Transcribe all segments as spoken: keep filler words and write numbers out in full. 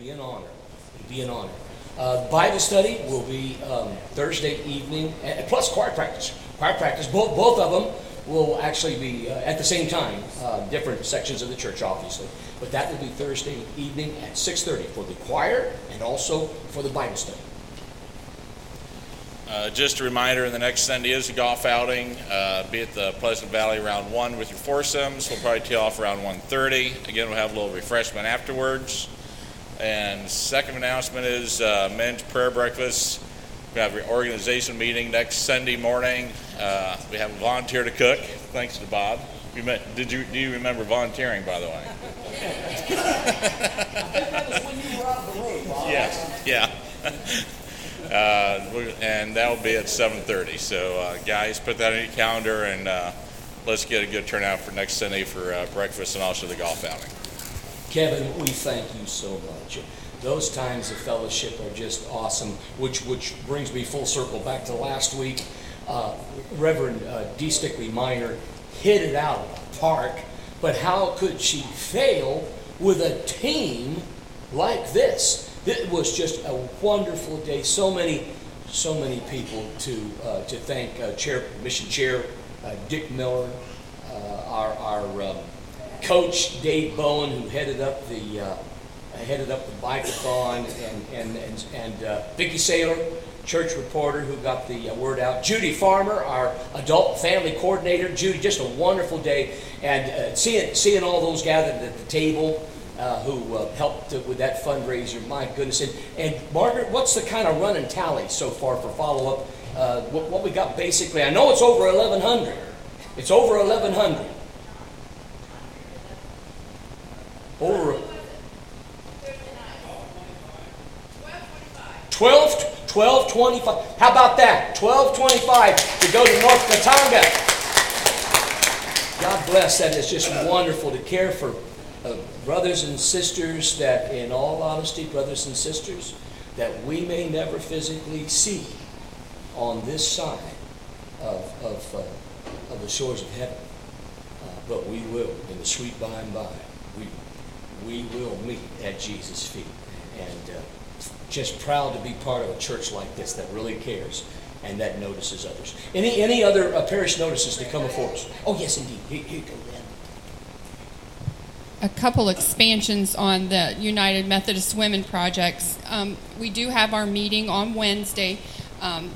be an honor. It'll be an honor. Uh, Bible study will be um, Thursday evening, and plus choir practice. Choir practice, both both of them will actually be uh, at the same time, uh, different sections of the church, obviously. But that will be Thursday evening at six thirty for the choir and also for the Bible study. Uh, just a reminder, the next Sunday is a golf outing. Uh, be at the Pleasant Valley around one with your foursomes. We'll probably tee off around one thirty. Again, we'll have a little refreshment afterwards. And second announcement is uh, men's prayer breakfast. We have an organization meeting next Sunday morning. Uh, we have a volunteer to cook, thanks to Bob. You met, did you do you remember volunteering, by the way? That was when you were out of the way, Bob. Yes, yeah. uh, and that will be at seven thirty. So, uh, guys, put that on your calendar, and uh, let's get a good turnout for next Sunday for uh, breakfast and also the golf outing. Kevin, we thank you so much. Those times of fellowship are just awesome, which which brings me full circle back to last week. Uh, Reverend uh, D. Stickley Minor hit it out of the park, but how could she fail with a team like this? It was just a wonderful day. So many, so many people to uh, to thank. Uh, Chair, Mission Chair uh, Dick Miller, uh, our our um, coach Dave Bowen, who headed up the uh, headed up the bike-a-thon, and and and, and uh, Vicki Saylor, church reporter, who got the uh, word out. Judy Farmer, our adult family coordinator. Judy, just a wonderful day, and uh, seeing seeing all those gathered at the table uh, who uh, helped uh, with that fundraiser. My goodness, and and Margaret, what's the kind of run and tally so far for follow-up? Uh, what, what we got basically? I know it's over eleven hundred. It's over eleven hundred. Over twelve, twelve twenty-five. How about that? twelve twenty-five to go to North Katanga. God bless. That is just wonderful to care for uh, brothers and sisters that, in all honesty, brothers and sisters, that we may never physically see on this side of, of, uh, of the shores of heaven. Uh, but we will, in the sweet by and by, we we will meet at Jesus' feet. And uh, just proud to be part of a church like this that really cares and that notices others. Any any other uh, parish notices to come before us? Oh, yes, indeed. Here, here you go, Dan. A couple expansions on the United Methodist Women projects. Um, we do have our meeting on Wednesday. Um,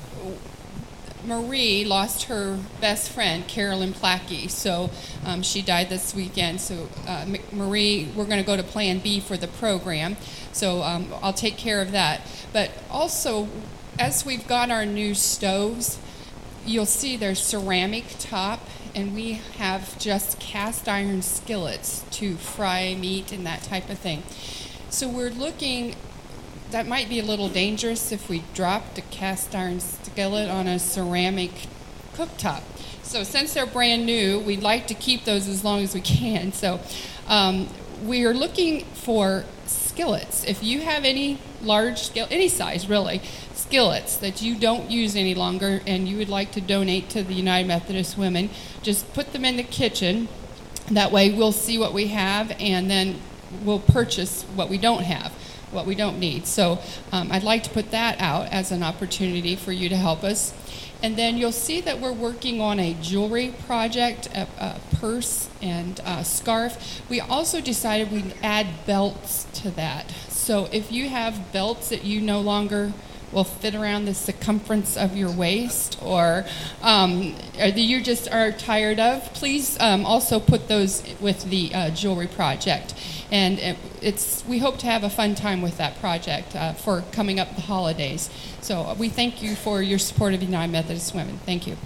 Marie lost her best friend, Carolyn Plackey, so um, she died this weekend. So uh, Marie, we're going to go to Plan B for the program, so um, I'll take care of that. But also, as we've got our new stoves, you'll see there's ceramic top, and we have just cast iron skillets to fry meat and that type of thing. So we're looking. That might be a little dangerous if we dropped a cast iron skillet on a ceramic cooktop. So since they're brand new, we'd like to keep those as long as we can. So um, we are looking for skillets. If you have any large skillet, any size really, skillets that you don't use any longer and you would like to donate to the United Methodist Women, just put them in the kitchen. That way we'll see what we have, and then we'll purchase what we don't have. What we don't need. So um, I'd like to put that out as an opportunity for you to help us. And then you'll see that we're working on a jewelry project, a, a purse and a scarf. We also decided we'd add belts to that. So if you have belts that you no longer will fit around the circumference of your waist, or um, or you just are tired of, please um, also put those with the uh, jewelry project. And it, it's we hope to have a fun time with that project uh, for coming up the holidays. So we thank you for your support of United Methodist Women. Thank you.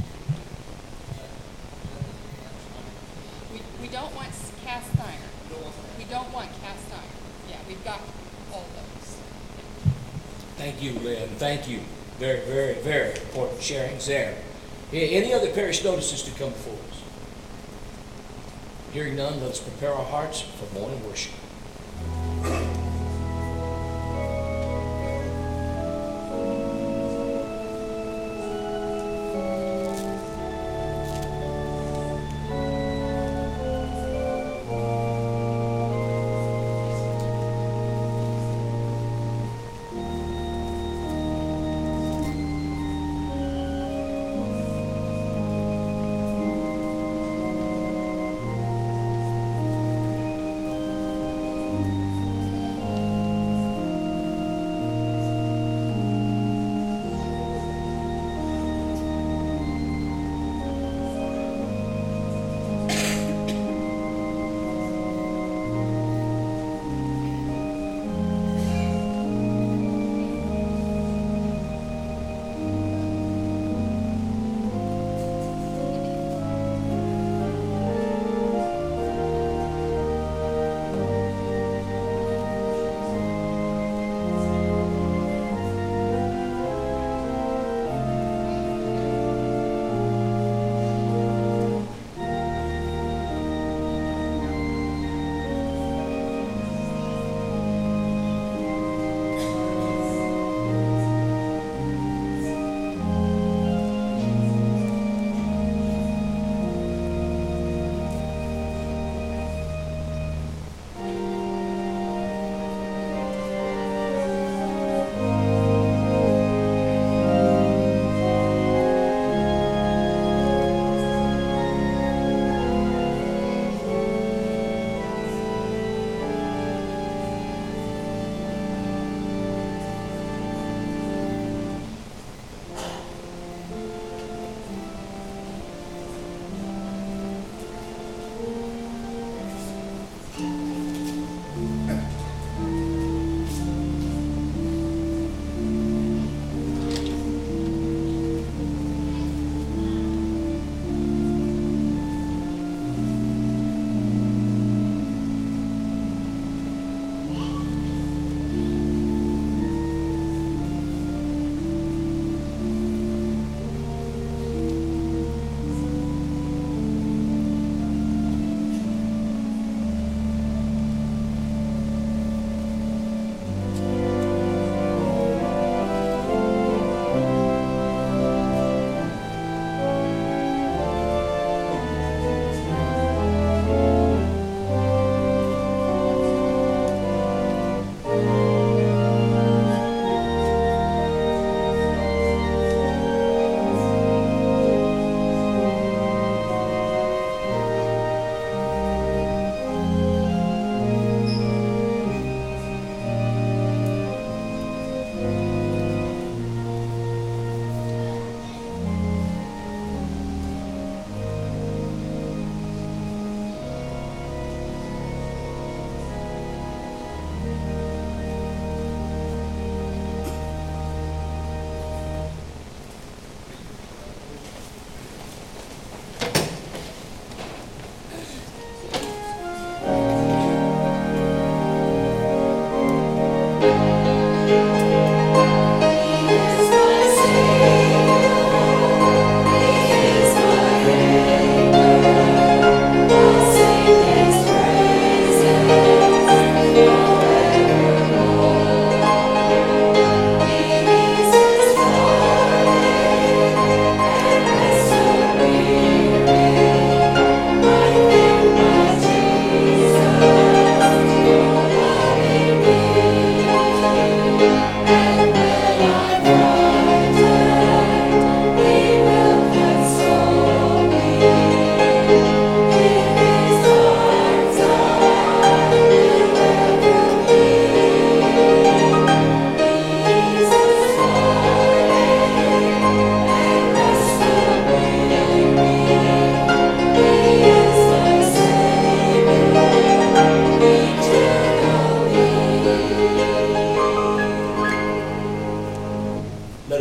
We, we don't want cast iron. We don't want cast iron. Yeah, we've got all those. Thank you, Lynn. Thank you. Very, very, very important sharings there. Any other parish notices to come before us? Hearing none, let us prepare our hearts for morning worship.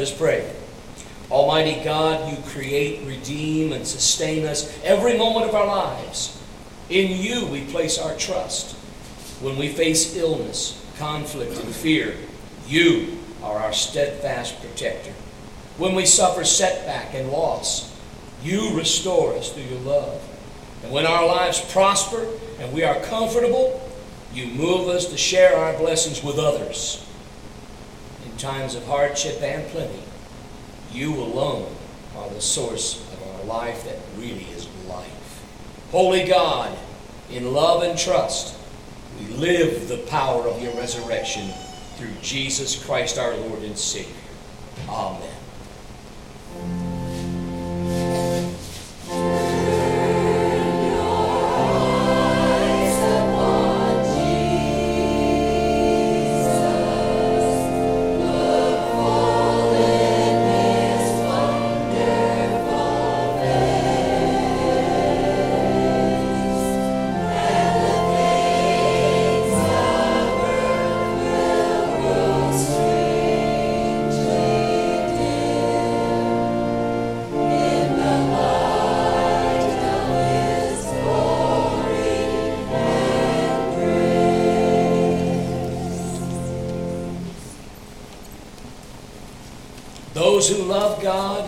us pray. Almighty God, you create, redeem, and sustain us every moment of our lives. In you we place our trust. When we face illness, conflict, and fear, you are our steadfast protector. When we suffer setback and loss, you restore us through your love. And when our lives prosper and we are comfortable, you move us to share our blessings with others. In times of hardship and plenty, you alone are the source of our life that really is life. Holy God, in love and trust, we live the power of your resurrection through Jesus Christ our Lord and Savior. Amen. Those who love God,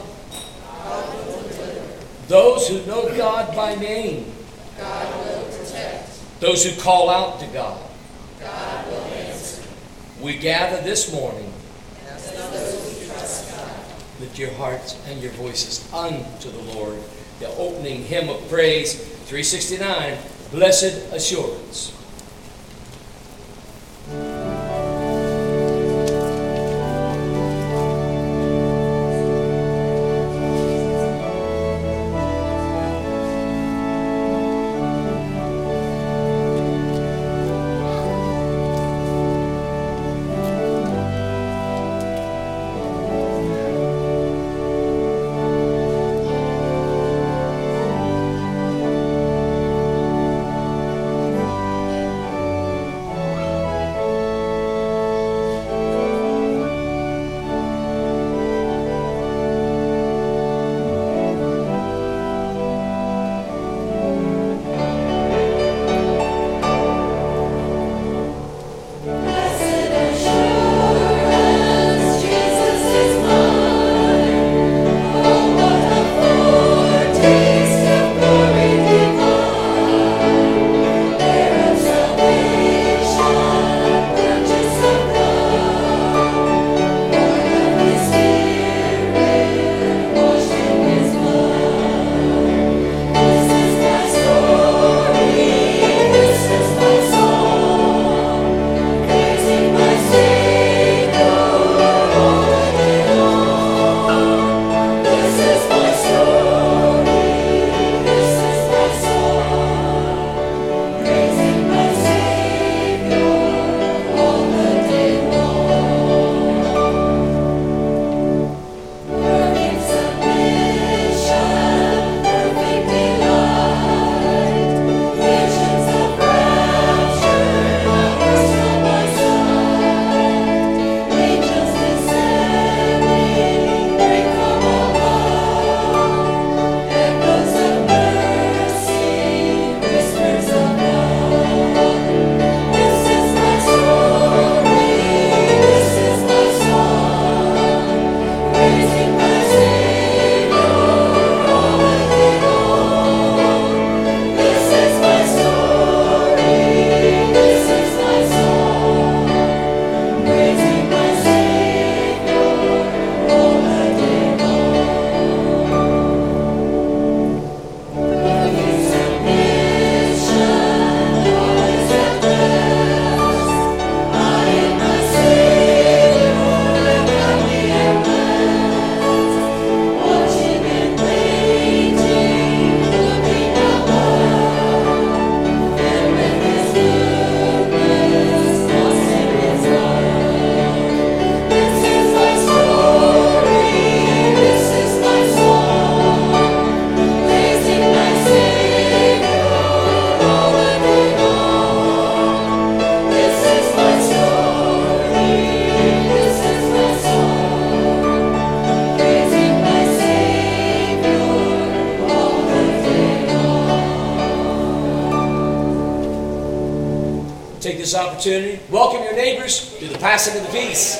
those who know God by name, God will protect. those who call out to God, God will answer. we gather this morning. As those who trust God. Lift your hearts and your voices unto the Lord. The opening hymn of praise, three sixty-nine, Blessed Assurance. opportunity. Welcome your neighbors to the passing of the peace.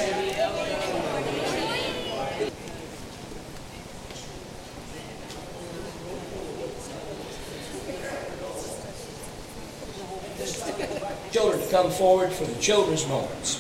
Children to come forward for the children's moments.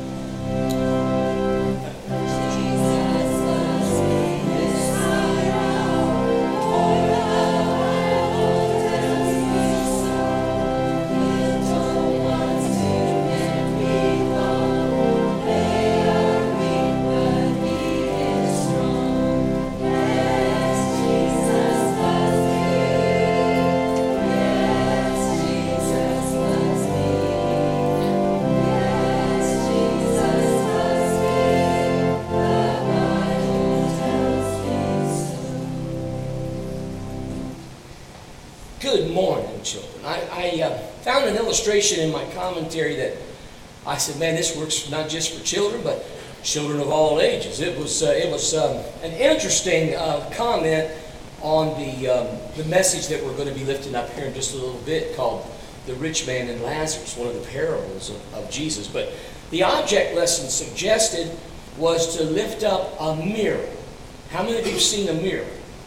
Good morning, children. I, I uh, found an illustration in my commentary that I said, man, this works not just for children, but children of all ages. It was, uh, it was um, an interesting uh, comment on the, um, the message that we're going to be lifting up here in just a little bit, called The Rich Man and Lazarus, one of the parables of, of Jesus. But the object lesson suggested was to lift up a mirror. How many of you have seen a mirror?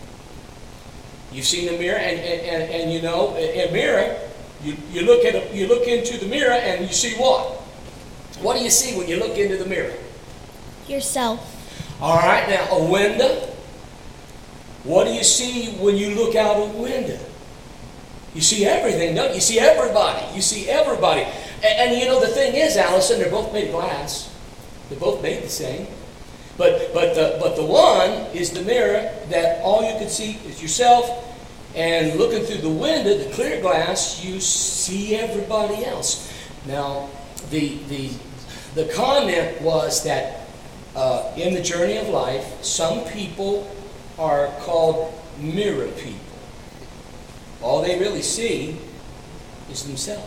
You've seen a mirror, and, and, and, and you know, a, a mirror, you, you, look at a, you look into the mirror and you see what? What do you see when you look into the mirror? Yourself. All right, now a window. What do you see when you look out a window? You see everything, don't you? You see everybody. You see everybody. And, and you know, the thing is, Allison, they're both made of glass. They're both made the same. But but the but the one is the mirror that all you can see is yourself, and looking through the window, the clear glass, you see everybody else. Now, the the the comment was that uh, in the journey of life, some people are called mirror people. All they really see is themselves,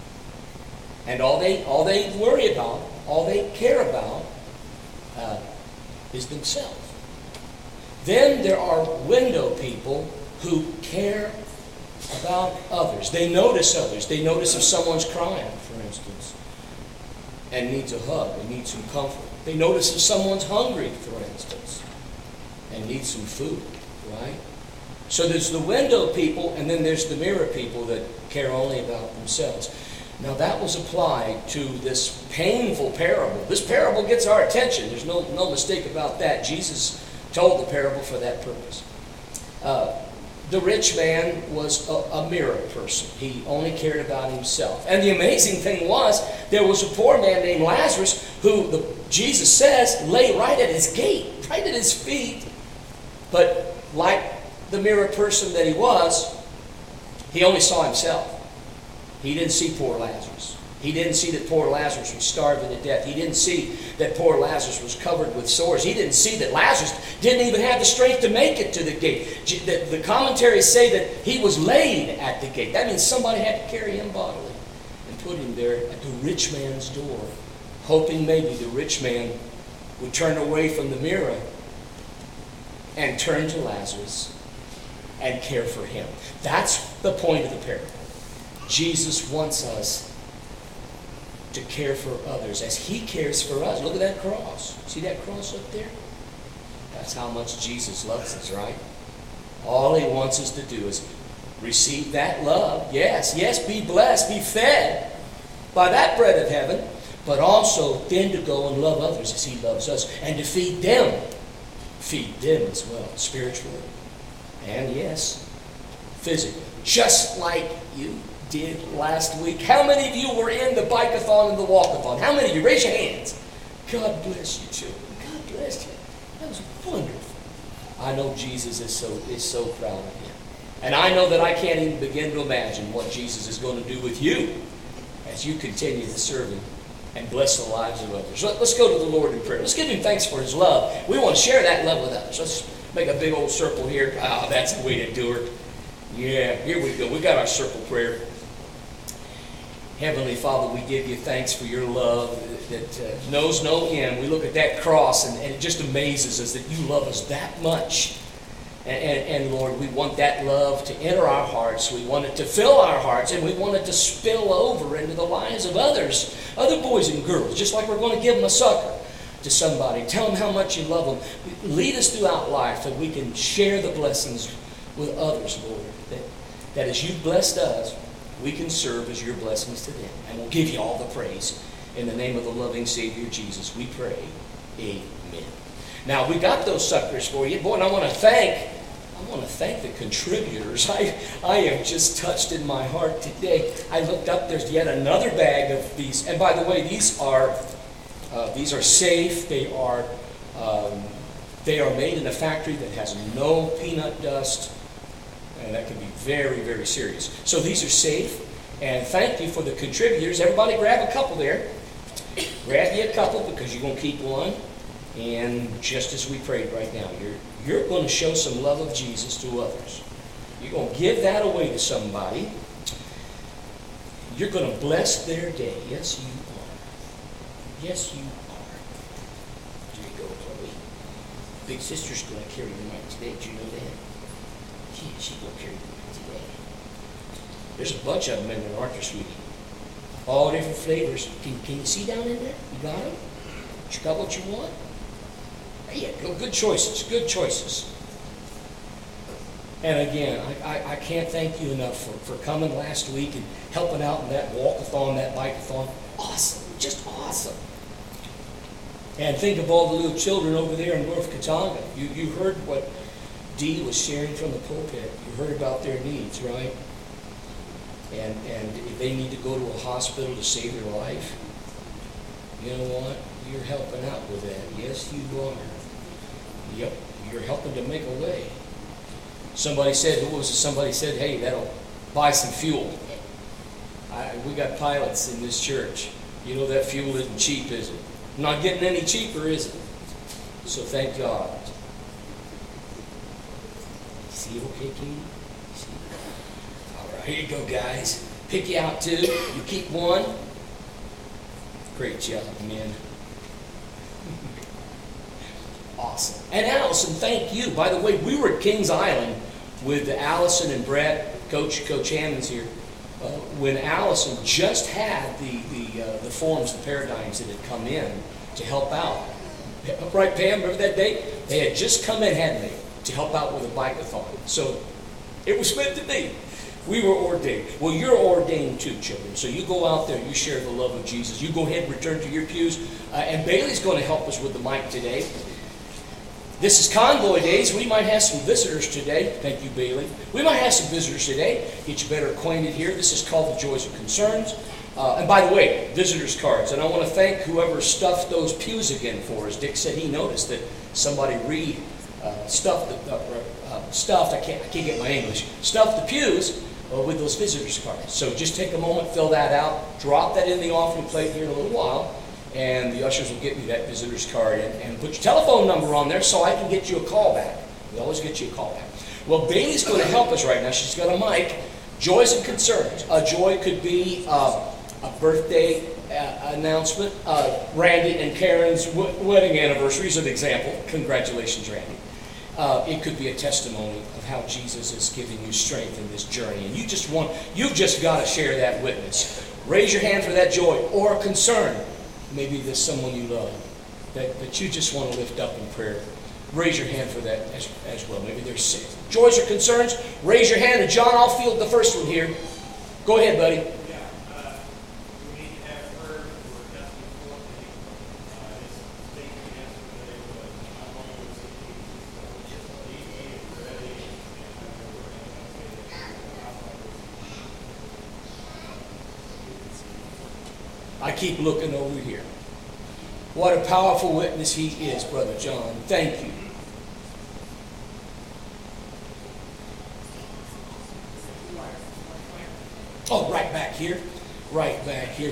and all they all they worry about, all they care about. Uh, is themselves. Then there are window people who care about others. They notice others. They notice if someone's crying, for instance, and needs a hug and needs some comfort. They notice if someone's hungry, for instance, and needs some food, right? So there's the window people, and then there's the mirror people that care only about themselves. Now that was applied to this painful parable. This parable gets our attention. There's no, no mistake about that. Jesus told the parable for that purpose. Uh, the rich man was a, a mirror person. He only cared about himself. And the amazing thing was, there was a poor man named Lazarus who, the, Jesus says, lay right at his gate, right at his feet. But like the mirror person that he was, he only saw himself. He didn't see poor Lazarus. He didn't see that poor Lazarus was starving to death. He didn't see that poor Lazarus was covered with sores. He didn't see that Lazarus didn't even have the strength to make it to the gate. The, the commentaries say that he was laid at the gate. That means somebody had to carry him bodily and put him there at the rich man's door, hoping maybe the rich man would turn away from the mirror and turn to Lazarus and care for him. That's the point of the parable. Jesus wants us to care for others as he cares for us. Look at that cross. See that cross up there? That's how much Jesus loves us, right? All he wants us to do is receive that love. Yes, yes, be blessed, be fed by that bread of heaven, but also then to go and love others as he loves us, and to feed them. Feed them as well, spiritually. And yes, physically. Just like you did last week. How many of you were in the bike-a-thon and the walk-a-thon? How many of you? Raise your hands. God bless you, children. God bless you. That was wonderful. I know Jesus is so is so proud of you. And I know that I can't even begin to imagine what Jesus is going to do with you as you continue to serve him and bless the lives of others. Let, let's go to the Lord in prayer. Let's give him thanks for his love. We want to share that love with others. Let's make a big old circle here. Ah, oh, that's the way to do it. Yeah, here we go. We got our circle prayer. Heavenly Father, we give you thanks for your love that uh, knows no end. We look at that cross and, and it just amazes us that you love us that much, And, and, and Lord, we want that love to enter our hearts. We want it to fill our hearts, and we want it to spill over into the lives of others, other boys and girls, just like we're going to give them a sucker to somebody. Tell them how much you love them. Lead us throughout life that we can share the blessings with others, Lord. That, that as you've blessed us, we can serve as your blessings to them. And we'll give you all the praise. In the name of the loving Savior Jesus, we pray. Amen. Now, we got those suckers for you. Boy, and I want to thank, I want to thank the contributors. I, I am just touched in my heart today. I looked up, there's yet another bag of these. And by the way, these are, uh, these are safe. They are, um, they are made in a factory that has no peanut dust. And that can be very, very serious. So these are safe. And thank you for the contributors. Everybody grab a couple there. Grab you a couple because you're going to keep one. And just as we prayed right now, you're, you're going to show some love of Jesus to others. You're going to give that away to somebody. You're going to bless their day. Yes, you are. Yes, you are. There you go, Chloe. Big sister's going to carry the mic today. Did you know that? Yeah, she's going to carry the mic today. There's a bunch of them in there, aren't there, sweetie? All different flavors. Can, can you see down in there? You got them? You got what you want? Yeah, good choices, good choices. And again, I, I, I can't thank you enough for, for coming last week and helping out in that walkathon, that bikeathon. Awesome, just awesome. And think of all the little children over there in North Katanga. You, you heard what Dee was sharing from the pulpit. You heard about their needs, right? And, and if they need to go to a hospital to save their life, you know what? You're helping out with that. Yes, you are. Yep, you're helping to make a way. Somebody said, who was it? Somebody said, hey, that'll buy some fuel. I, we got pilots in this church. You know that fuel isn't cheap, is it? Not getting any cheaper, is it? So thank God. See, okay, Katie? See? All right, here you go, guys. Pick you out two. You keep one. Great job, man. Awesome. And Allison, thank you. By the way, we were at Kings Island with Allison and Brett. Coach Coach Hammond's here. Uh, when Allison just had the the uh, the forms, the paradigms that had come in to help out. Right, Pam? Remember that day? They had just come in, hadn't they, to help out with a bike-a-thon. So it was meant to be. We were ordained. Well, you're ordained too, children. So you go out there, you share the love of Jesus. You go ahead and return to your pews. Uh, and Bailey's going to help us with the mic today. This is Convoy Days. We might have some visitors today. Thank you, Bailey. We might have some visitors today. Get you better acquainted here. This is called the Joys and Concerns. Uh, and by the way, visitors cards. And I want to thank whoever stuffed those pews again for us. Dick said he noticed that somebody re uh, stuffed the uh, uh, stuffed. I can't. I can't get my English. Stuffed the pews uh, with those visitors cards. So just take a moment, fill that out, drop that in the offering plate here in a little while. And the ushers will get me that visitor's card and, and put your telephone number on there so I can get you a call back. We always get you a call back. Well, Bailey's going to help us right now. She's got a mic. Joys and concerns. A joy could be uh, a birthday uh, announcement. Uh, Randy and Karen's w- wedding anniversary is an example. Congratulations, Randy. Uh, it could be a testimony of how Jesus is giving you strength in this journey. And you just want, you've just got to share that witness. Raise your hand for that joy or concern. Maybe there's someone you love that, that you just want to lift up in prayer. Raise your hand for that as, as well. Maybe there's joys or concerns. Raise your hand. And John, I'll field the first one here. Go ahead, buddy. Yeah, uh, we have heard for Justin Fortney, uh, his statement yesterday was, I'm going to see Jesus, so he is ready, and we're going to I keep looking over here. What a powerful witness he is, Brother John. Thank you. Oh, right back here. Right back here.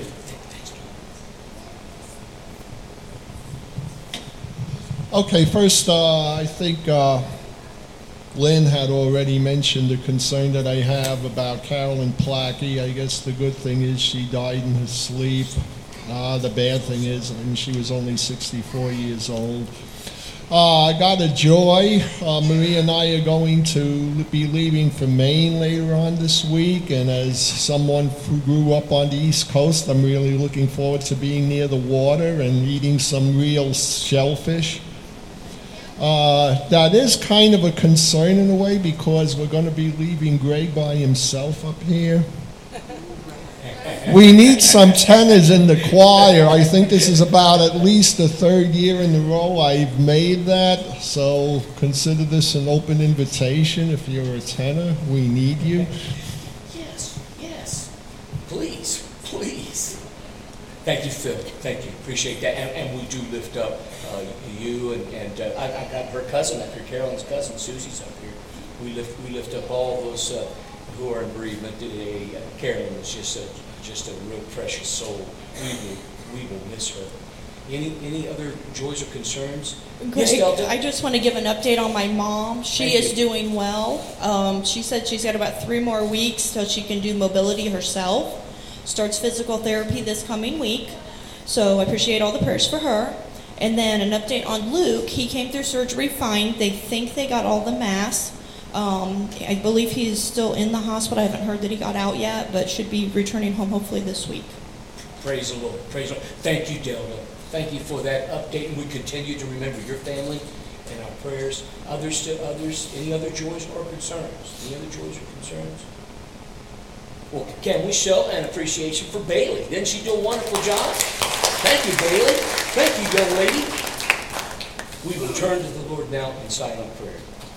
Okay, first, uh, I think uh, Lynn had already mentioned the concern that I have about Carolyn Plackey. I guess the good thing is she died in her sleep. Uh, the bad thing is, I mean, she was only sixty-four years old. Uh, I got a joy. Uh, Maria and I are going to be leaving for Maine later on this week, and as someone who grew up on the East Coast, I'm really looking forward to being near the water and eating some real shellfish. Uh, that is kind of a concern in a way because we're going to be leaving Greg by himself up here. We need some tenors in the choir. I think this is about at least the third year in a row I've made that. So consider this an open invitation. If you're a tenor, we need you. Yes, yes. Please, please. Thank you, Phil. Thank you. Appreciate that. And, and we do lift up uh, you and, and uh, I, I got her cousin up here, Carolyn's cousin, Susie's up here. We lift we lift up all those uh, who are in bereavement today. Uh, Carolyn is just a just a real precious soul. We will we will miss her. Any any other joys or concerns? Yes, Greg, Delta? I just want to give an update on my mom. She Thank is you. doing well. Um, she said she's got about three more weeks till she can do mobility herself. Starts physical therapy this coming week. So I appreciate all the prayers for her. And then an update on Luke. He came through surgery fine. They think they got all the mass. Um, I believe he is still in the hospital. I haven't heard that he got out yet, but should be returning home hopefully this week. Praise the Lord. Praise the Lord. Thank you, Delta. Thank you for that update, and we continue to remember your family and our prayers. Others to others. Any other joys or concerns? Any other joys or concerns? Well, can we show an appreciation for Bailey? Didn't she do a wonderful job? Thank you, Bailey. Thank you, young lady. We will turn to the Lord now in silent prayer.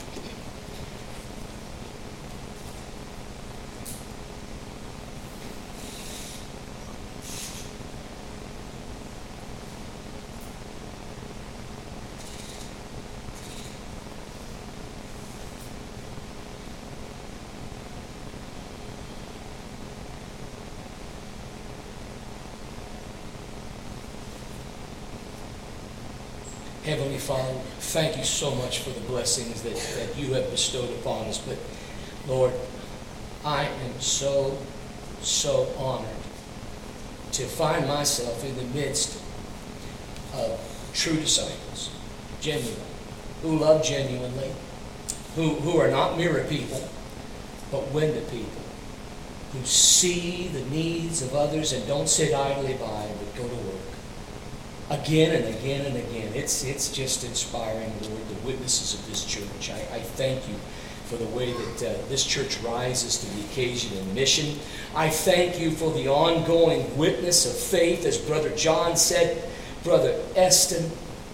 Heavenly Father, thank you so much for the blessings that, that you have bestowed upon us. But Lord, I am so, so honored to find myself in the midst of true disciples, genuine, who love genuinely, who, who are not mirror people, but window people, who see the needs of others and don't sit idly by, but go to work. Again and again and again. It's it's just inspiring, Lord, the witnesses of this church. I, I thank you for the way that uh, this church rises to the occasion in mission. I thank you for the ongoing witness of faith, as Brother John said, Brother Eston,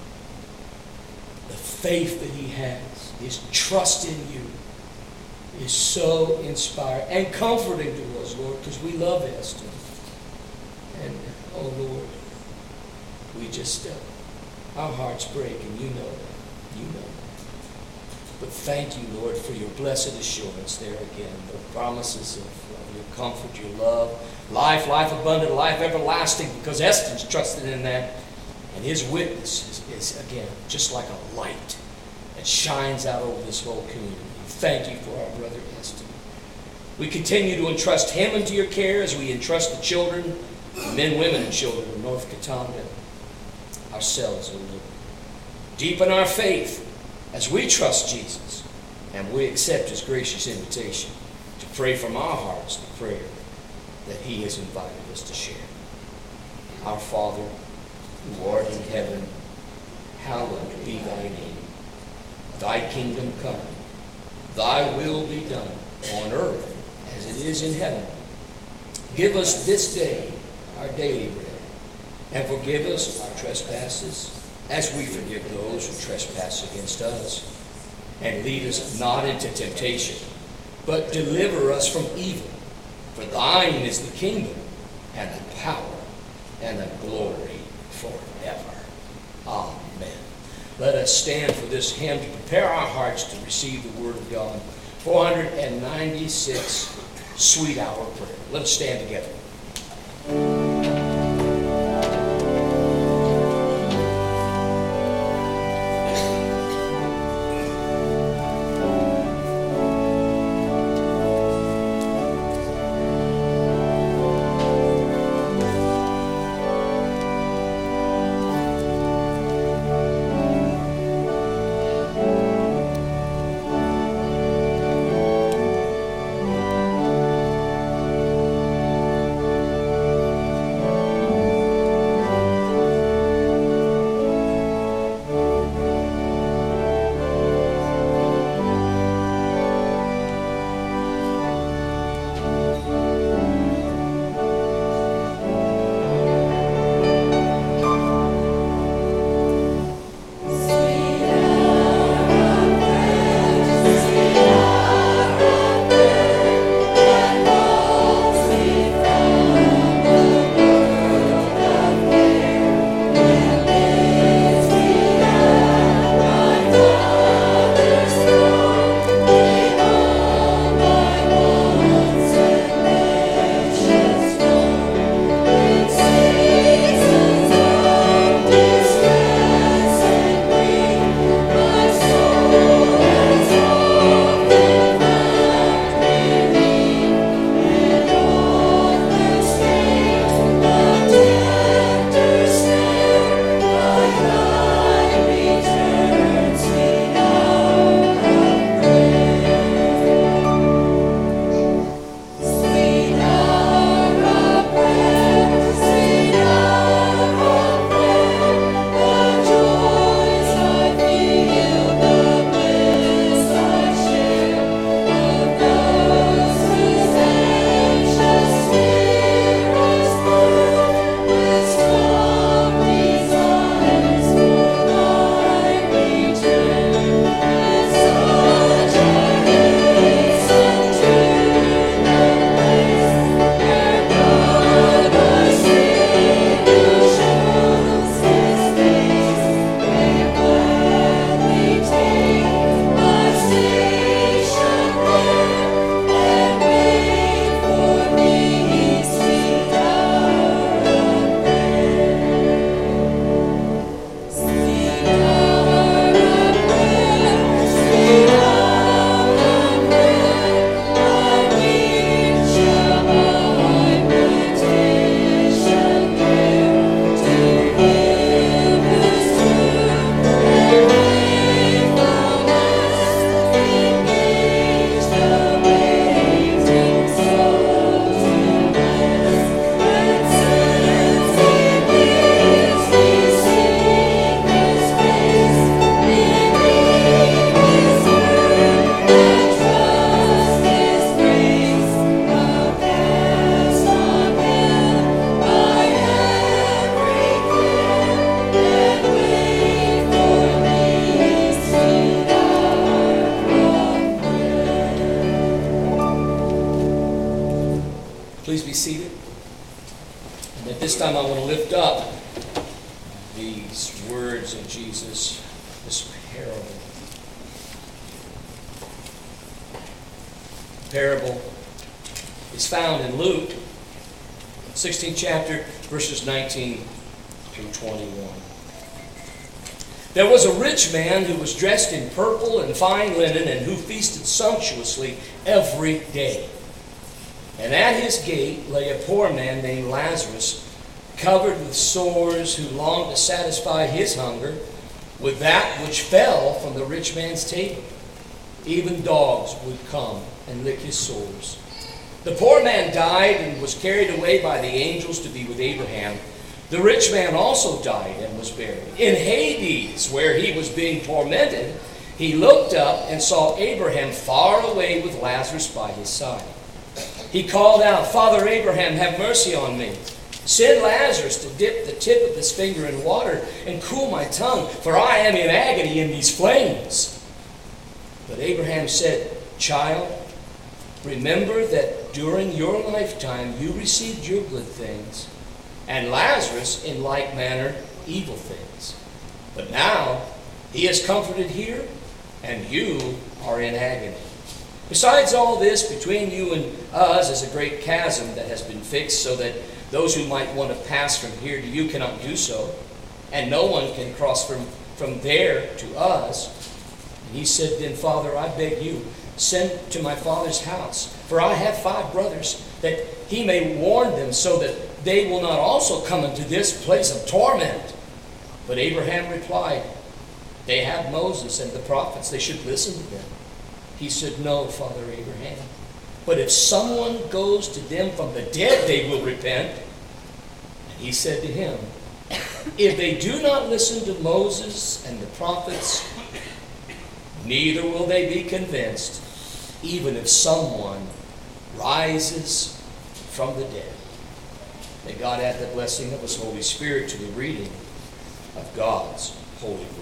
the faith that he has, his trust in you, is so inspiring and comforting to us, Lord, because we love Eston. And, oh, Lord, we just, uh, our hearts break, and you know that. You know that. But thank you, Lord, for your blessed assurance there again, the promises of, of your comfort, your love, life, life abundant, life everlasting, because Eston's trusted in that. And his witness is, is, again, just like a light that shines out over this whole community. Thank you for our brother Eston. We continue to entrust him into your care as we entrust the children, the men, women, and children of North Katanga, ourselves, O Lord. Deepen our faith as we trust Jesus and we accept his gracious invitation to pray from our hearts the prayer that he has invited us to share. Our Father, who art in heaven, hallowed be thy name. Thy kingdom come. Thy will be done on earth as it is in heaven. Give us this day our daily bread, and forgive us our trespasses, as we forgive those who trespass against us. And lead us not into temptation, but deliver us from evil. For thine is the kingdom, and the power, and the glory forever. Amen. Let us stand for this hymn to prepare our hearts to receive the word of God. four ninety-six, Sweet Hour Prayer. Let us stand together. Please be seated. And at this time I want to lift up these words of Jesus, this parable. Parable is found in Luke, sixteenth chapter, verses nineteen through twenty-one. There was a rich man who was dressed in purple and fine linen and who feasted sumptuously every day. And at his gate lay a poor man named Lazarus, covered with sores, who longed to satisfy his hunger with that which fell from the rich man's table. Even dogs would come and lick his sores. The poor man died and was carried away by the angels to be with Abraham. The rich man also died and was buried. In Hades, where he was being tormented, he looked up and saw Abraham far away with Lazarus by his side. He called out, "Father Abraham, have mercy on me. Send Lazarus to dip the tip of his finger in water and cool my tongue, for I am in agony in these flames." But Abraham said, "Child, remember that during your lifetime you received your good things, and Lazarus in like manner evil things. But now he is comforted here, and you are in agony. Besides all this, between you and us is a great chasm that has been fixed, so that those who might want to pass from here to you cannot do so, and no one can cross from, from there to us." And he said, "Then, Father, I beg you, send to my father's house, for I have five brothers, that he may warn them, so that they will not also come into this place of torment." But Abraham replied, "They have Moses and the prophets. They should listen to them." He said, "No, Father Abraham. But if someone goes to them from the dead, they will repent." And he said to him, "If they do not listen to Moses and the prophets, neither will they be convinced, even if someone rises from the dead." May God add the blessing of His Holy Spirit to the reading of God's holy word.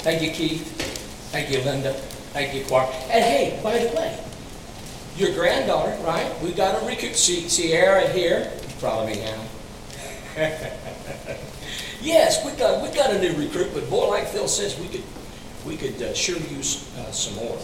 Thank you, Keith. Thank you, Linda. Thank you, choir. And hey, by the way, your granddaughter, right? We got a recruit. See, Sierra here. Proud of me now. Yes, we got we got a new recruit, but boy, like Phil says, we could we could uh, sure use uh, some more.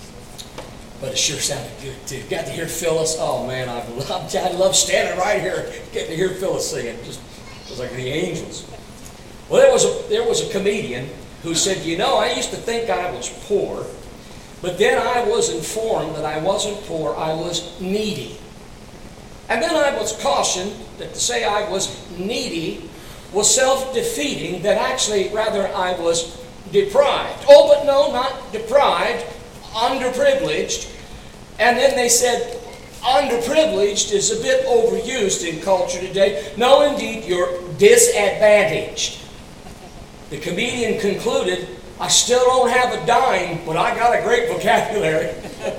But it sure sounded good too. Got to hear Phyllis. Oh man, I love I love standing right here, getting to hear Phyllis singing. Just it was like the angels. Well, there was a there was a comedian who said, you know, I used to think I was poor, but then I was informed that I wasn't poor, I was needy. And then I was cautioned that to say I was needy was self-defeating, that actually, rather, I was deprived. Oh, but no, not deprived, underprivileged. And then they said, underprivileged is a bit overused in culture today. No, indeed, you're disadvantaged. The comedian concluded, I still don't have a dime, but I got a great vocabulary.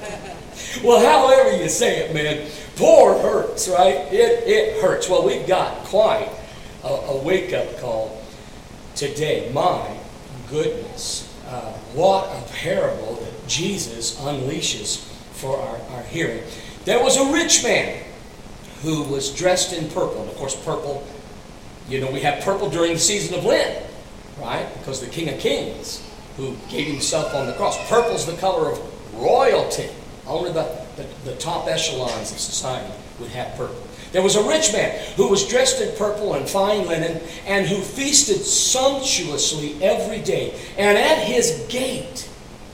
Well, however you say it, man, poor hurts, right? It, it hurts. Well, we've got quite a, a wake-up call today. My goodness, uh, what a parable that Jesus unleashes for our, our hearing. There was a rich man who was dressed in purple. And of course, purple, you know, we have purple during the season of Lent, right? Because the King of Kings, who gave himself on the cross. Purple's the color of royalty. Only the, the, the top echelons of society would have purple. There was a rich man who was dressed in purple and fine linen and who feasted sumptuously every day. And at his gate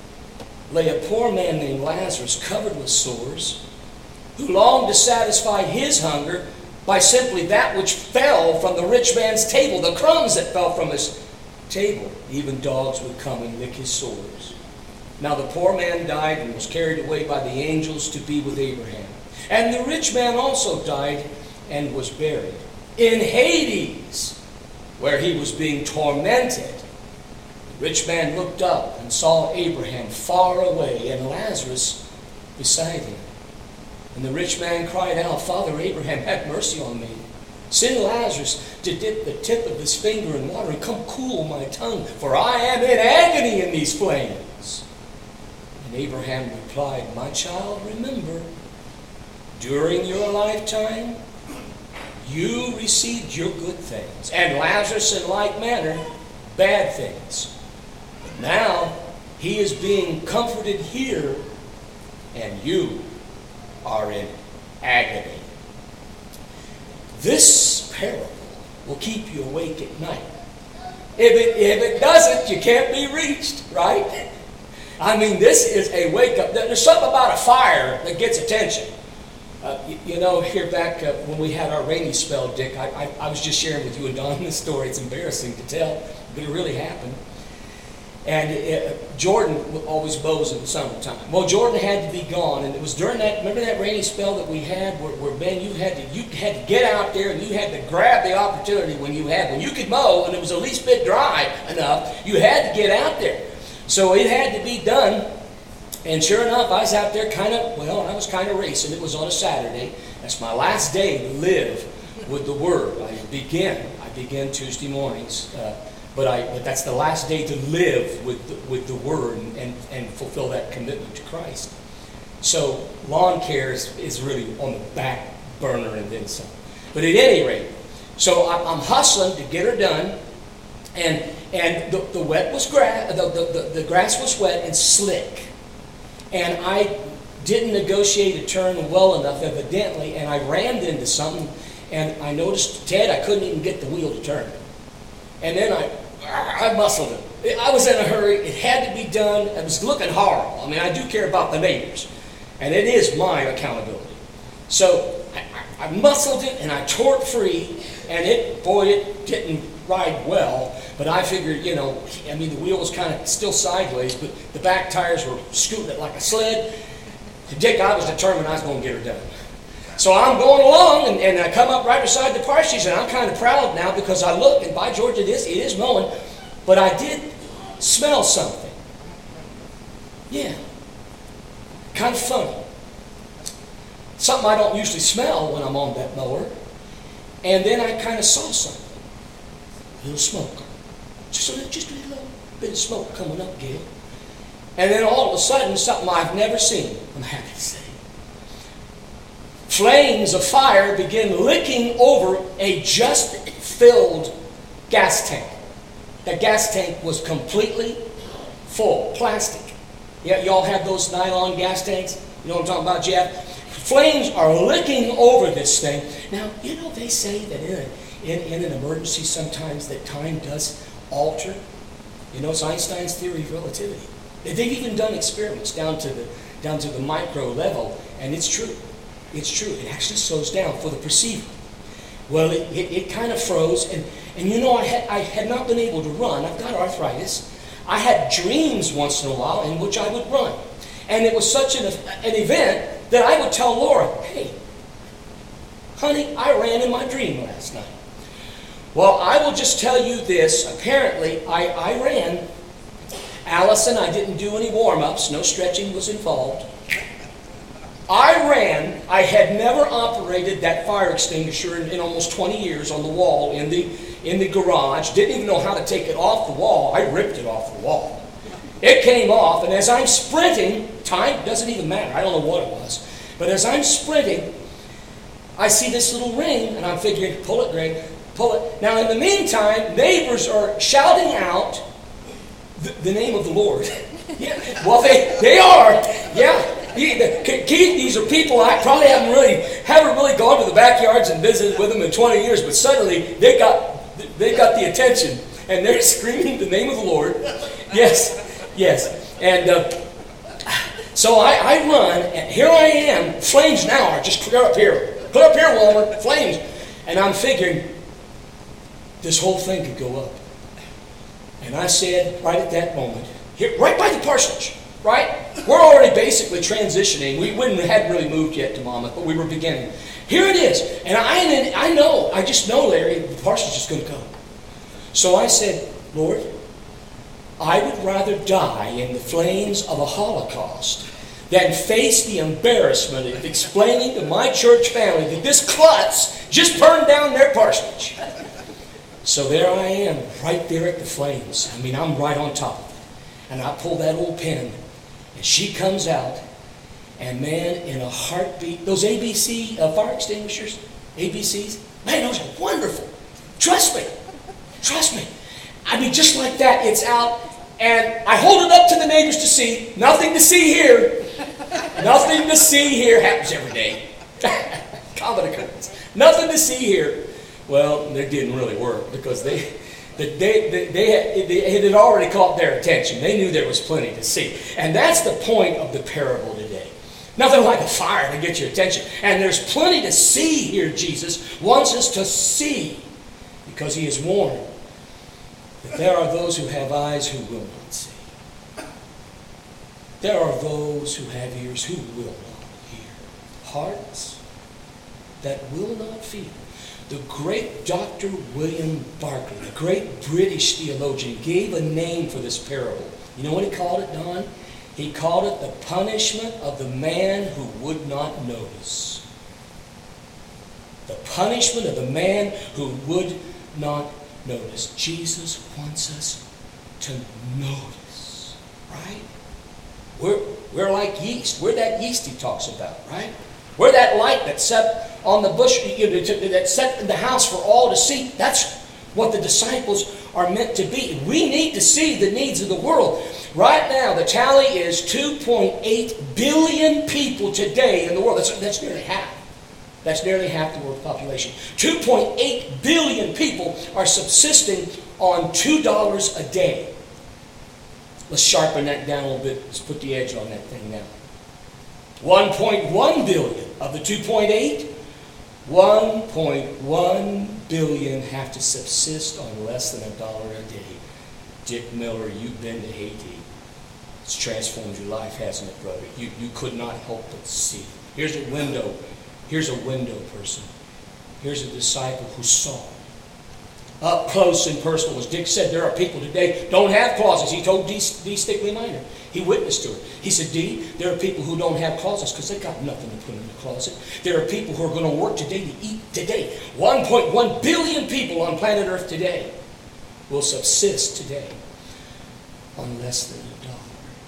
lay a poor man named Lazarus, covered with sores, who longed to satisfy his hunger by simply that which fell from the rich man's table, the crumbs that fell from his table. Even dogs would come and lick his sores. Now the poor man died and was carried away by the angels to be with Abraham. And the rich man also died and was buried in Hades, where he was being tormented. The rich man looked up and saw Abraham far away and Lazarus beside him. And the rich man cried out, Father Abraham, have mercy on me. Send Lazarus to dip the tip of his finger in water and come cool my tongue, for I am in agony in these flames. And Abraham replied, My child, remember, during your lifetime, you received your good things, and Lazarus in like manner, bad things. But now he is being comforted here, and you are in agony. This parable will keep you awake at night. If it, if it doesn't, you can't be reached, right? I mean, this is a wake-up. There's something about a fire that gets attention. Uh, you, you know, here back uh, when we had our rainy spell, Dick, I, I, I was just sharing with you and Don this story. It's embarrassing to tell, but it really happened. And it, Jordan always mows in the summertime. Well, Jordan had to be gone, and it was during that. Remember that rainy spell that we had, where, where Ben, you had to you had to get out there and you had to grab the opportunity when you had when you could mow and it was the least bit dry enough. You had to get out there, so it had to be done. And sure enough, I was out there, kind of well, I was kind of racing. It was on a Saturday. That's my last day to live with the Word. I begin. I begin Tuesday mornings. Uh, But I, but that's the last day to live with the, with the Word and, and, and fulfill that commitment to Christ. So lawn care is, is really on the back burner and then some. But at any rate, so I'm, I'm hustling to get her done, and and the, the wet was grass, the, the, the grass was wet and slick, and I didn't negotiate a turn well enough evidently, and I rammed into something, and I noticed, Ted, I couldn't even get the wheel to turn. And then I, I muscled it. I was in a hurry. It had to be done. It was looking horrible. I mean, I do care about the neighbors. And it is my accountability. So I, I, I muscled it and I tore it free. And it, boy, it didn't ride well. But I figured, you know, I mean, the wheel was kind of still sideways, but the back tires were scooting it like a sled. Dick, I was determined I was going to get her done. So I'm going along, and, and I come up right beside the Parsons, and I'm kind of proud now because I look, and by George, it is, it is mowing, but I did smell something. Yeah. Kind of funny. Something I don't usually smell when I'm on that mower. And then I kind of saw something. A little smoke. Just a little, just a little, bit of smoke coming up, Gail. And then all of a sudden, something I've never seen, I'm happy to say. Flames of fire begin licking over a just filled gas tank. That gas tank was completely full, plastic. Yeah, y'all have those nylon gas tanks? You know what I'm talking about, Jeff? Flames are licking over this thing. Now, you know, they say that in, a, in, in an emergency sometimes that time does alter. You know, it's Einstein's theory of relativity. They've even done experiments down to the down to the micro level, and it's true. It's true. It actually slows down for the perceiver. Well, it, it, it kind of froze, and, and you know, I had, I had not been able to run. I've got arthritis. I had dreams once in a while in which I would run. And it was such an, an event that I would tell Laura, hey, honey, I ran in my dream last night. Well, I will just tell you this. Apparently, I, I ran. Allison, I didn't do any warm-ups. No stretching was involved. I ran. I had never operated that fire extinguisher in, in almost twenty years on the wall in the, in the garage. Didn't even know how to take it off the wall. I ripped it off the wall. It came off, and as I'm sprinting, time doesn't even matter. I don't know what it was. But as I'm sprinting, I see this little ring, and I'm figuring, pull it, Greg, pull it. Now, in the meantime, neighbors are shouting out the, the name of the Lord. Yeah. Well, they, they are. Yeah. Keith, these are people I probably haven't really haven't really gone to the backyards and visited with them in twenty years, but suddenly they got they got the attention, and they're screaming the name of the Lord. Yes, yes. And uh, so I, I run, and here I am. Flames now are just clear up here. Clear up here, Walmer. Flames. And I'm figuring this whole thing could go up. And I said, right at that moment, here, right by the parsonage, right? We're already basically transitioning. We wouldn't hadn't really moved yet to Monmouth, but we were beginning. Here it is. And I, I know, I just know, Larry, the parsonage is going to come. So I said, Lord, I would rather die in the flames of a Holocaust than face the embarrassment of explaining to my church family that this klutz just burned down their parsonage. So there I am, right there at the flames. I mean, I'm right on top of it. And I pull that old pin, and she comes out, and man, in a heartbeat, those A B C uh, fire extinguishers, A B Cs, man, those are wonderful. Trust me. Trust me. I mean, just like that, it's out, and I hold it up to the neighbors to see. Nothing to see here. Nothing to see here. Happens every day. Common occurrence. Nothing to see here. Well, it didn't really work because they, they, they, they, had, it had already caught their attention. They knew there was plenty to see. And that's the point of the parable today. Nothing like a fire to get your attention. And there's plenty to see here, Jesus wants us to see, because he has warned that there are those who have eyes who will not see. There are those who have ears who will not hear. Hearts that will not feel. The great Doctor William Barclay, the great British theologian, gave a name for this parable. You know what he called it, Don? He called it the punishment of the man who would not notice. The punishment of the man who would not notice. Jesus wants us to notice, right? We're, we're like yeast. We're that yeast he talks about, right? We're that light that's set on the bush, you know, that's set in the house for all to see. That's what the disciples are meant to be. We need to see the needs of the world. Right now, the tally is two point eight billion people today in the world. That's, that's nearly half. That's nearly half the world's population. two point eight billion people are subsisting on two dollars a day. Let's sharpen that down a little bit. Let's put the edge on that thing now. one point one billion of the two point eight, one point one billion have to subsist on less than a dollar a day. Dick Miller, you've been to Haiti. It's transformed your life, hasn't it, brother? You, you could not help but see. Here's a window. Here's a window person. Here's a disciple who saw. Up close and personal. As Dick said, there are people today don't have closets. He told Dee, Dee Stickley Minor. He witnessed to her. He said, Dee, there are people who don't have closets because they've got nothing to put in the closet. There are people who are going to work today to eat today. one point one billion people on planet Earth today will subsist today. on less than a dollar.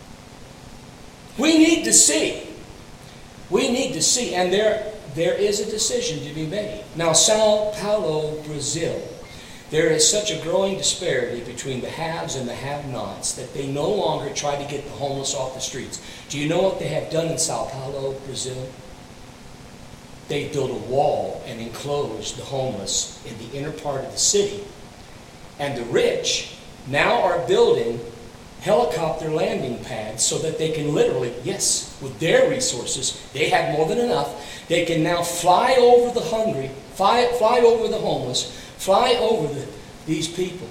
We need to see. We need to see. And there, there is a decision to be made. Now, Sao Paulo, Brazil, there is such a growing disparity between the haves and the have-nots that they no longer try to get the homeless off the streets. Do you know what they have done in Sao Paulo, Brazil? They built a wall and enclosed the homeless in the inner part of the city. And the rich now are building helicopter landing pads so that they can literally, yes, with their resources, they have more than enough, they can now fly over the hungry, fly, fly over the homeless, fly over the, these people,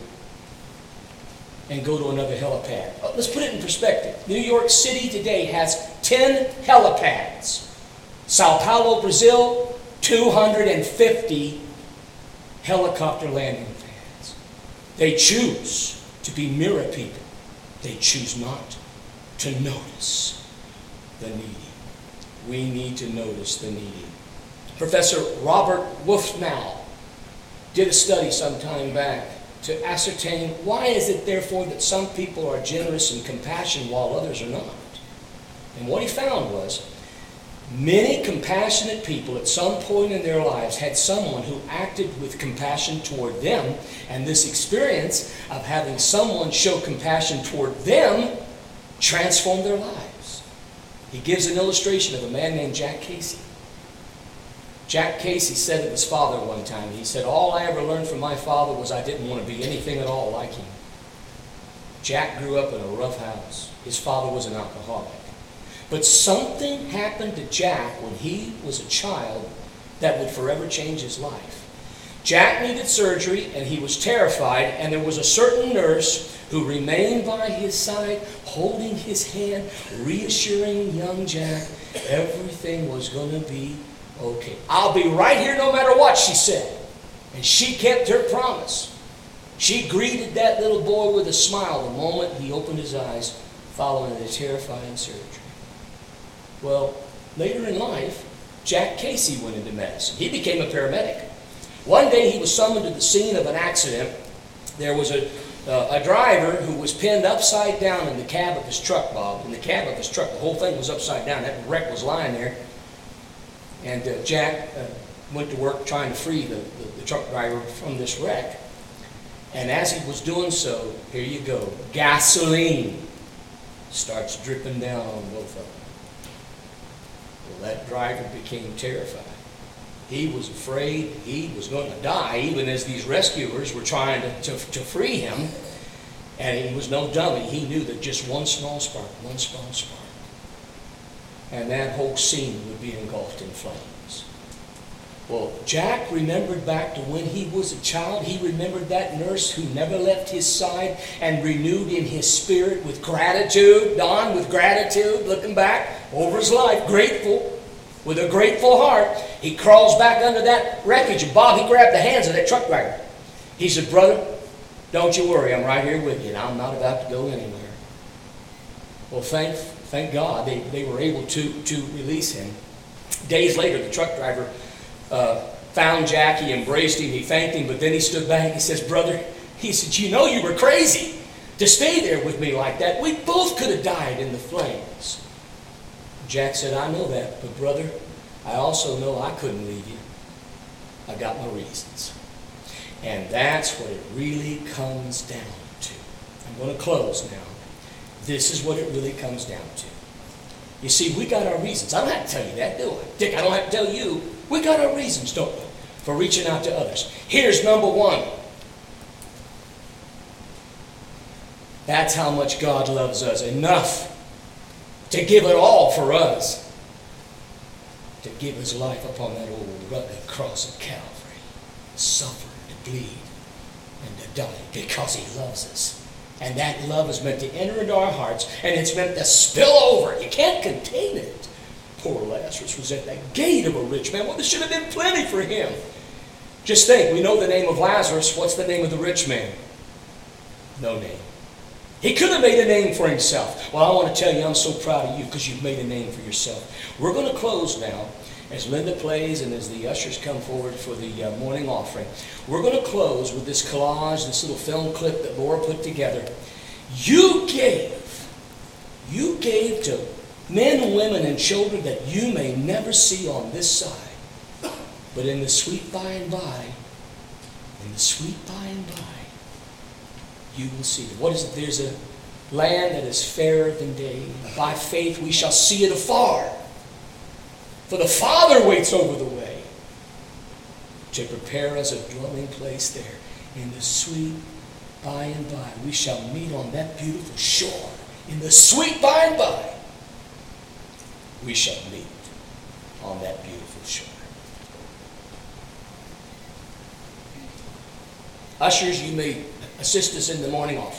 and go to another helipad. Let's put it in perspective. New York City today has ten helipads. Sao Paulo, Brazil, two hundred fifty helicopter landing pads. They choose to be mirror people. They choose not to notice the needy. We need to notice the needy. Professor Robert Wolfnow did a study some time back to ascertain why is it therefore that some people are generous and compassionate while others are not. And what he found was many compassionate people at some point in their lives had someone who acted with compassion toward them, and this experience of having someone show compassion toward them transformed their lives. He gives an illustration of a man named Jack Casey. Jack Casey said of his father one time, he said, "All I ever learned from my father was I didn't want to be anything at all like him." Jack grew up in a rough house. His father was an alcoholic. But something happened to Jack when he was a child that would forever change his life. Jack needed surgery and he was terrified, and there was a certain nurse who remained by his side, holding his hand, reassuring young Jack everything was going to be okay. "I'll be right here no matter what," she said. And she kept her promise. She greeted that little boy with a smile the moment he opened his eyes following the terrifying surgery. Well, later in life, Jack Casey went into medicine. He became a paramedic. One day he was summoned to the scene of an accident. There was a, uh, a driver who was pinned upside down in the cab of his truck, Bob. In the cab of his truck, the whole thing was upside down. That wreck was lying there. And uh, Jack uh, went to work trying to free the, the, the truck driver from this wreck. And as he was doing so, here you go, gasoline starts dripping down on both of them. Well, that driver became terrified. He was afraid he was going to die, even as these rescuers were trying to, to, to free him. And he was no dummy. He knew that just one small spark, one small spark, and that whole scene would be engulfed in flames. Well, Jack remembered back to when he was a child. He remembered that nurse who never left his side and renewed in his spirit with gratitude. Don, with gratitude, looking back over his life, grateful, with a grateful heart. He crawls back under that wreckage, and Bob, he grabbed the hands of that truck driver. He said, "Brother, don't you worry, I'm right here with you, and I'm not about to go anywhere." Well, thank, thank God they, they were able to, to release him. Days later, the truck driver uh, found Jack. He embraced him. He thanked him. But then he stood back. He says, "Brother," he said, "you know you were crazy to stay there with me like that. We both could have died in the flames." Jack said, "I know that. But brother, I also know I couldn't leave you. I got my reasons." And that's what it really comes down to. I'm going to close now. This is what it really comes down to. You see, we got our reasons. I don't have to tell you that, do I? Dick, I don't have to tell you. We got our reasons, don't we, for reaching out to others. Here's number one. That's how much God loves us. Enough to give it all for us. To give his life upon that old rugged cross of Calvary. Suffer, to bleed, and to die because he loves us. And that love is meant to enter into our hearts, and it's meant to spill over. You can't contain it. Poor Lazarus was at the gate of a rich man. Well, there should have been plenty for him. Just think, we know the name of Lazarus. What's the name of the rich man? No name. He could have made a name for himself. Well, I want to tell you, I'm so proud of you because you've made a name for yourself. We're going to close now. As Linda plays and as the ushers come forward for the uh, morning offering, we're going to close with this collage, this little film clip that Laura put together. You gave. You gave to men, women, and children that you may never see on this side. But in the sweet by and by, in the sweet by and by, you will see it. What is it? There's a land that is fairer than day. By faith we shall see it afar. For the Father waits over the way to prepare us a dwelling place there. In the sweet by and by, we shall meet on that beautiful shore. In the sweet by and by, we shall meet on that beautiful shore. Ushers, you may assist us in the morning offering.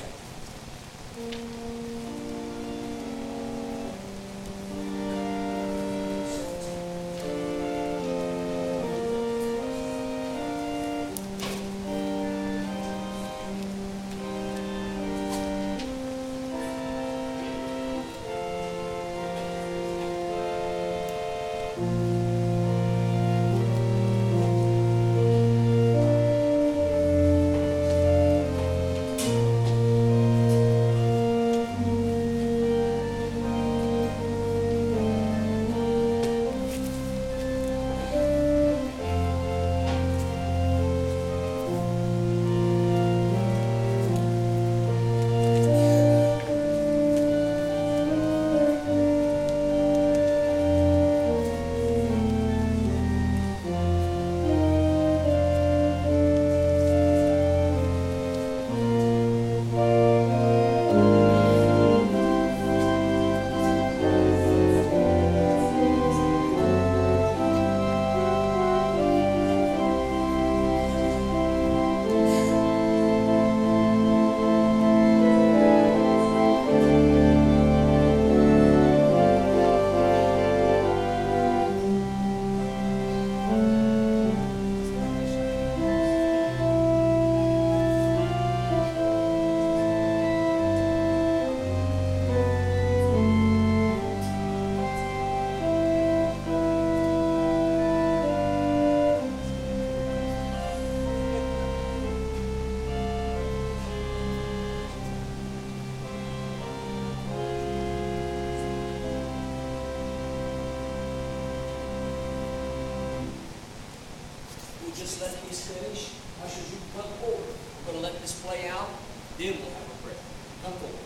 Just let this finish. Ushers, you come forward. We're going to let this play out. Then we'll have a prayer. Come forward.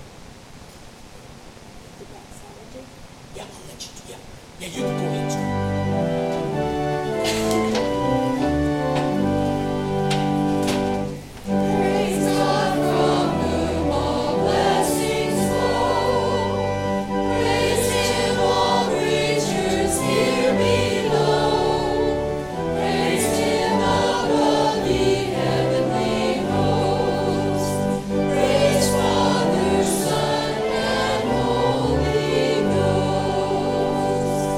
Yeah, I'll let you do. Yeah, yeah, you can go ahead, sir. Praise God from whom all blessings flow. Praise Him, all creatures here below. Praise Him above the heavenly hosts. Praise Father, Son, and Holy Ghost.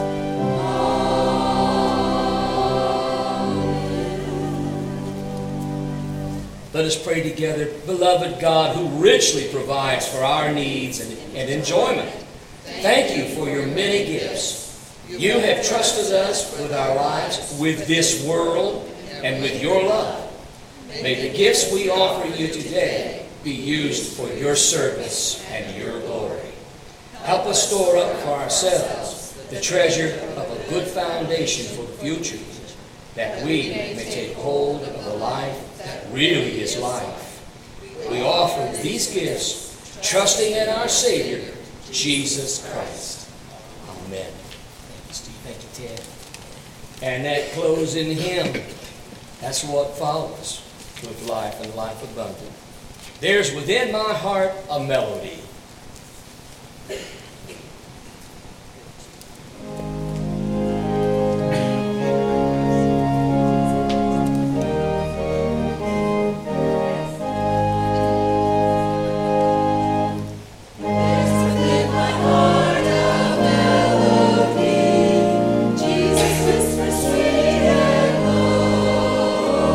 Let us pray together. Beloved God, who richly provides for our needs and, and enjoyment, thank you for your many gifts. You have trusted us with our lives, with this world, and with your love. May the gifts we offer you today be used for your service and your glory. Help us store up for ourselves the treasure of a good foundation for the future, that we may take hold of the life that really is life. We offer these gifts, trusting in our Savior, Jesus Christ. Amen. Thank you, Steve. Thank you, Ted. And that closing hymn, that's what follows with life and life abundant. There's within my heart a melody.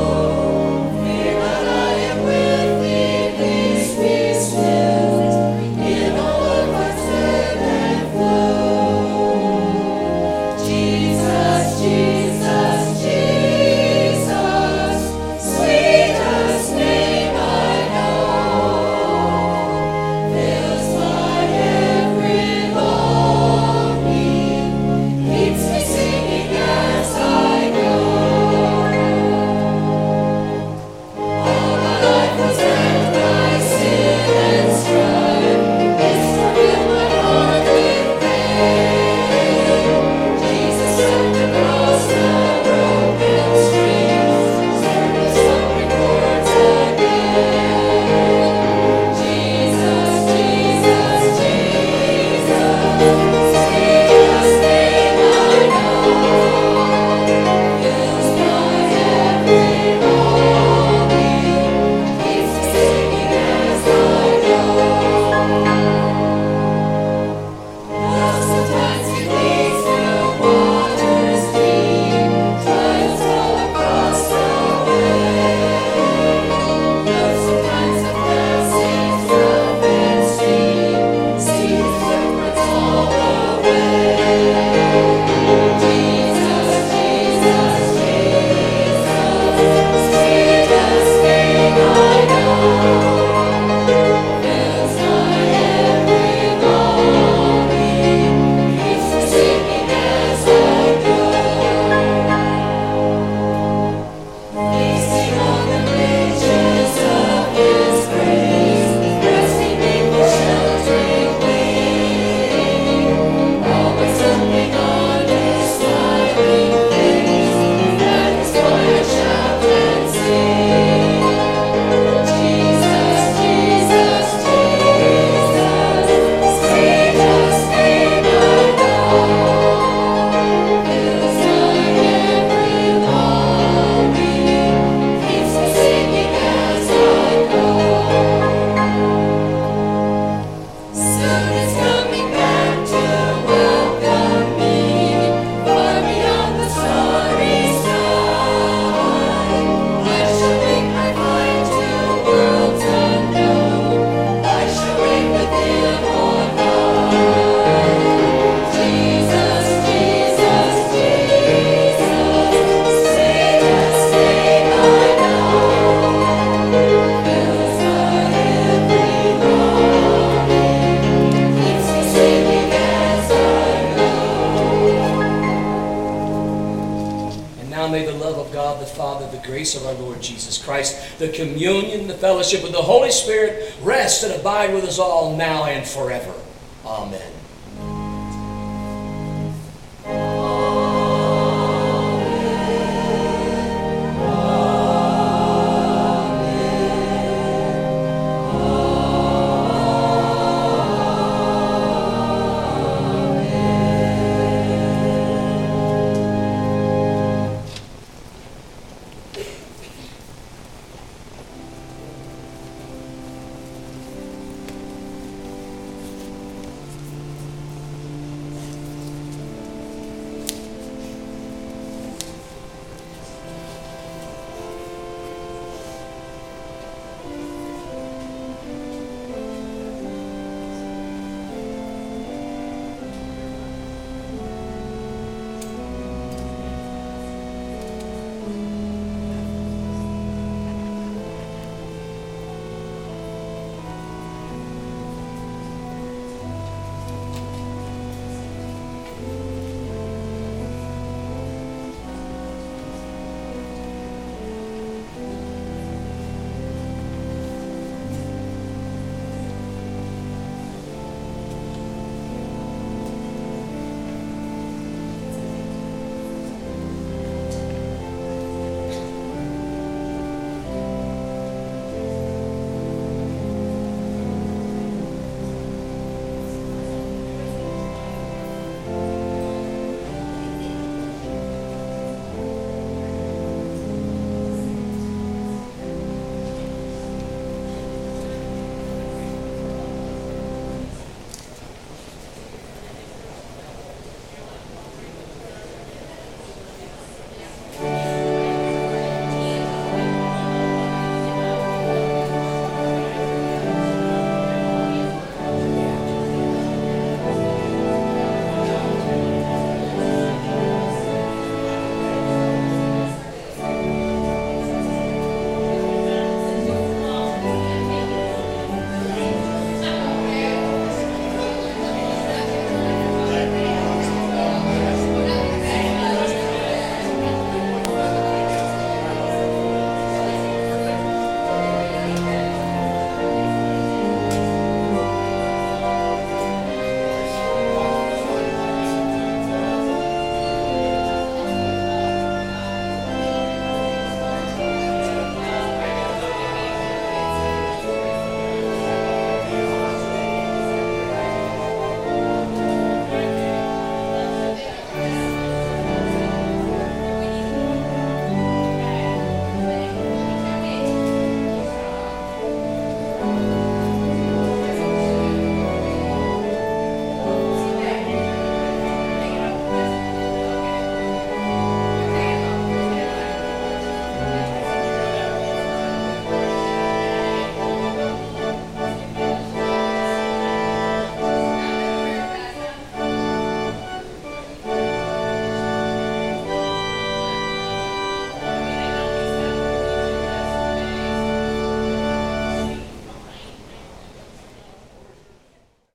Fear not, I am with thee, peace be still. the Father, the grace of our Lord Jesus Christ, the communion, the fellowship of the Holy Spirit rest and abide with us all now and forever. Amen.